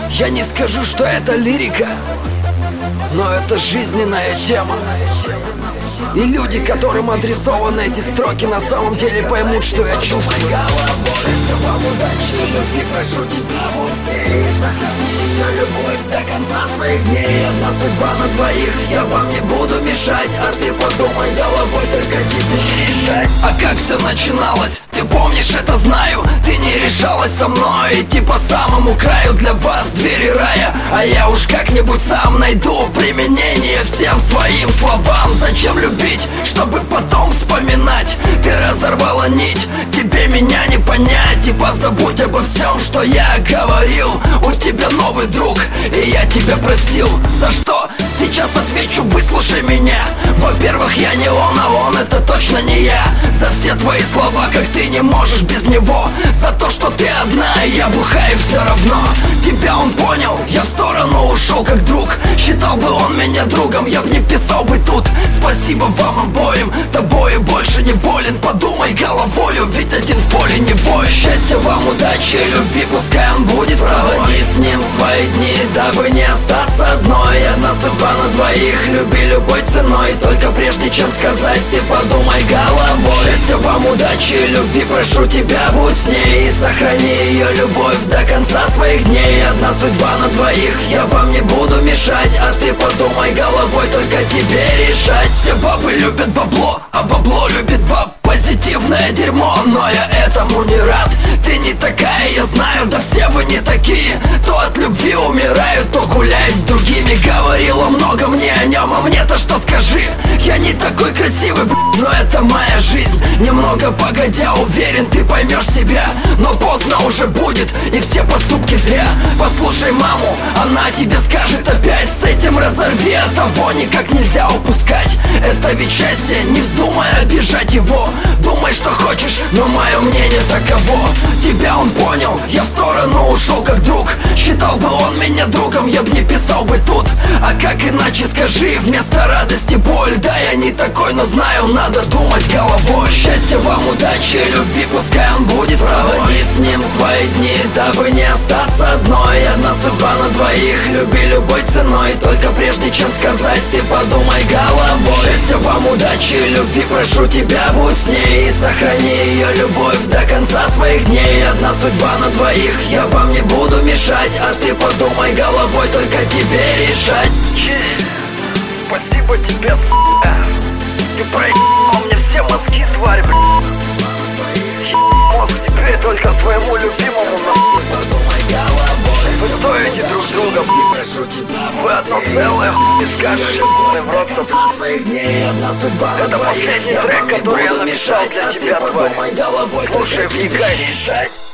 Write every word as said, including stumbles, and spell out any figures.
Я не скажу, что это лирика, но это жизненная тема. И люди, которым адресованы эти строки, на самом деле поймут, что я чувствую. Вам удачи, любви, прошу тебя, будь с ней. Сохрани ее любовь до конца своих дней. Одна судьба на двоих, я вам не буду мешать. А ты подумай головой, только тебе решать. А как все начиналось? Ты помнишь, это знаю. Ты не решалась со мной идти по самому краю. Для вас двери рая, а я уж как-нибудь сам найду применение всем своим словам. Зачем любить, чтобы потом вспоминать? Ты разорвала нить, тебе меня не понять. Типа забудь обо всем, что я говорил. У тебя новый друг, и я тебя простил. За что? Сейчас отвечу, выслушай меня. Во-первых, я не он, а он это точно не я. За все твои слова, как ты не можешь без него. За то, что ты одна, и я бухаю все равно. Тебя он понял, я в сторону ушел как друг. Считал бы он меня другом, я б не писал бы тут. Спасибо вам обоим, тобой больше не болен. Подумай головою, ведь один в поле не воин. Счастья вам, удачи, любви, пускай он будет. Проводи с ним свои дни, дабы не остаться одной. Одна судьба на двоих, люби любой ценой. Только прежде чем сказать, ты подумай головой. Счастья вам, удачи, любви, прошу тебя, будь с ней. И сохрани ее любовь до конца своих дней. Одна судьба на двоих, я вам не буду мешать. А ты подумай головой, только тебе решать. Все бабы любят бабло, а бабло любит баб. Позитивное дерьмо, но я этому не рад. Ты не такая, я знаю, да все вы не такие. То от любви умирают, то гуляют с другими. Говорила много мне о нем, а мне-то что скажи? Я не такой красивый, но это моя жизнь. Немного погодя, уверен, ты поймешь себя. Но поздно уже будет, и все поступки зря. Послушай маму, она тебе скажет опять. С этим разорви, а того никак нельзя упускать. Это ведь счастье, не вздумай обижать его. Думай, что хочешь, но мое мнение таково. Тебя он понял, я в сторону ушел как друг. Считал бы он меня другом, я б не писал бы тут. А как иначе скажи, вместо радости боль. Да, я не такой, но знаю, надо думать головой. Счастья вам, удачи, любви, пускай он будет. Проводи с ним свои дни, дабы не остаться одной. Одна судьба на двоих, люби любой ценой. Только прежде чем сказать, ты подумай головой. Счастья вам, удачи, любви, прошу тебя, будь с ней. И сохрани ее любовь до конца своих дней. Одна судьба на двоих, я вам не буду мешать. А ты подумай головой, только тебе решать. Спасибо тебе, с***а. Ты проебал мне все мозги, тварь, б***ь. Мозг теперь только своему любимому, нахуй. Вы стоите друг друга, вы одно целое, не скажешь, ты в рот. Это последний трек, который я написал для тебя, тварь. Слушай, вникай.